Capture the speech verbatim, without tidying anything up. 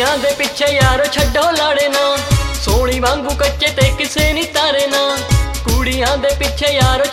कुड़ियां दे पिछे यारो छड्डो लड़े ना, सोनी वांगू कच्चे ते किसे नी तारे ना। कुड़ियां दे पिछे यारो